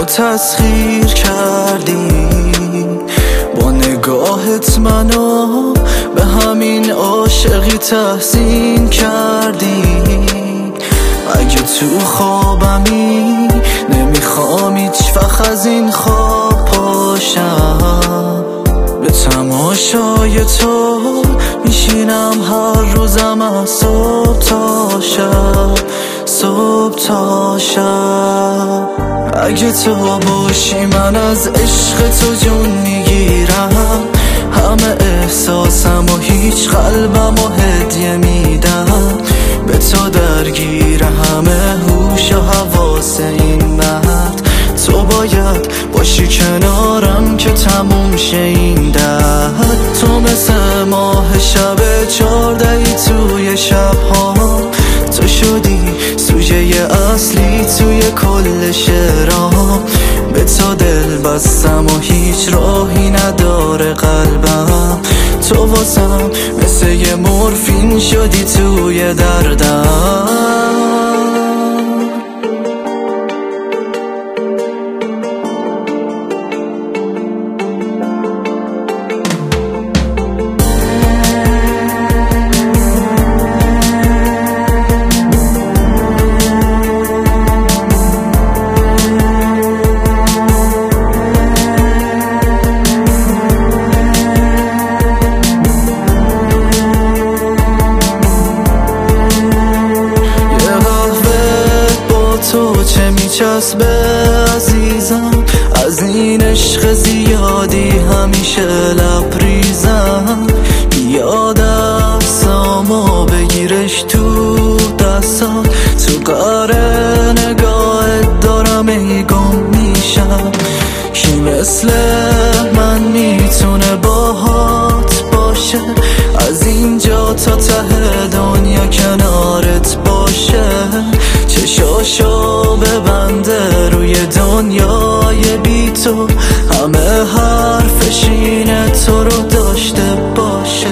تسخیر کردی، با نگاهت منو به همین عاشقی تحسین کردی. اگه تو خوابمی نمیخوام هیچ وقت از این خواب پاشم، به تماشای تو میشینم هر روزم از صبح تا شب، صبح تا شب. اگه تو باشی من از عشق تو جون میگیرم، همه احساسم و هیچ قلبم و هدیه میدم، به تو درگیر همه هوش و حواس این مرد. تو باید باشی کنارم که تموم شه این درد. تو مثل ماه شب 14 توی شبها، تو شدی سوژه اصلی توی کل شعرام. به تو دل بستم و هیچ راهی نداره قلبم، تو واسم مثل یه مورفین شدی توی دردم. تو چه میچسبه عزیزم، از این عشق زیادی همیشه لبریزم. بیاد دستامو بگیرش تو دستات، تو قره نگاهت دارم ای گم میشم. کی مثل من میتونه باهات باشه، از اینجا تا ته دنیا کنارت باشه. چشاشو ببنده روی دنیای بی تو، همه حرفش اینه تو رو داشته باشه.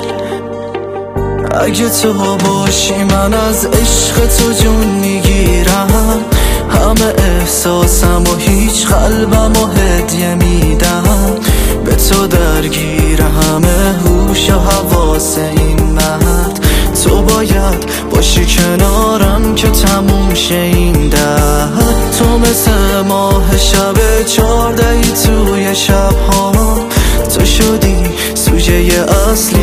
اگه تو باشی من از عشق تو جون میگیرم، همه احساسم و هیچ قلبم و هدیه میدم، به تو درگیر همه هوش و حواس این مرد. تو باید باشی کنارم که تموم شه این درد. تو مثل ماه شب 14 توی شبها، تو شدی سوژه اصلی